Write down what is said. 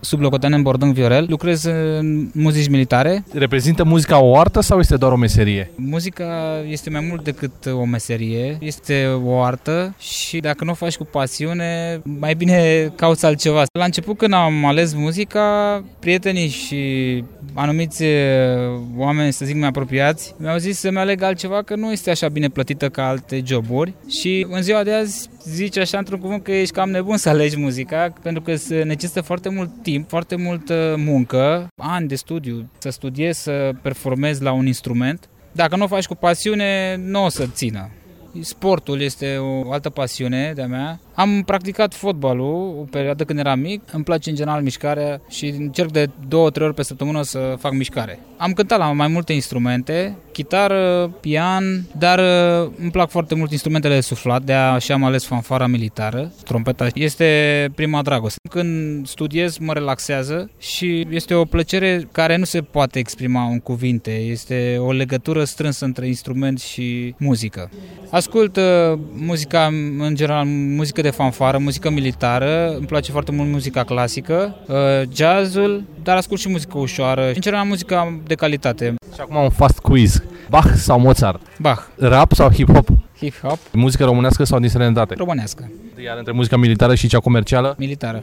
sublocotenent Bordân Viorel, lucrez în muzici militare. Reprezintă muzica o artă sau este doar o meserie? Muzica este mai mult decât o meserie, este o artă și dacă nu o faci cu pasiune, mai bine cauți altceva. La început, când am ales muzica, prietenii și anumiți oameni, să zic, mai apropiați, mi-au zis să-mi aleg altceva, că nu este așa bine plătită ca alte joburi. Și în ziua de azi zici așa într-un cuvânt că ești cam nebun să alegi muzica, pentru că se necesită foarte mult timp, foarte multă muncă, ani de studiu, să studiezi, să performezi la un instrument. Dacă nu o faci cu pasiune, nu o să țină. Sportul este o altă pasiune de-a mea. Am practicat fotbalul o perioadă când eram mic. Îmi place în general mișcarea și încerc de 2-3 ori pe săptămână să fac mișcare. Am cântat la mai multe instrumente, chitară, pian, dar îmi plac foarte mult instrumentele de suflat, de-aia și am ales fanfara militară. Trompeta este prima dragoste. Când studiez, mă relaxează și este o plăcere care nu se poate exprima în cuvinte. Este o legătură strânsă între instrument și muzică. Ascult muzica, în general, muzică de fanfară, muzică militară, îmi place foarte mult muzica clasică, jazzul, dar ascult și muzică ușoară, în general muzica de calitate. Și acum un fast quiz. Bach sau Mozart? Bach. Rap sau hip-hop? Hip-hop. Muzică românească sau din străinătate? Românească. Iar între muzica militară și cea comercială? Militară.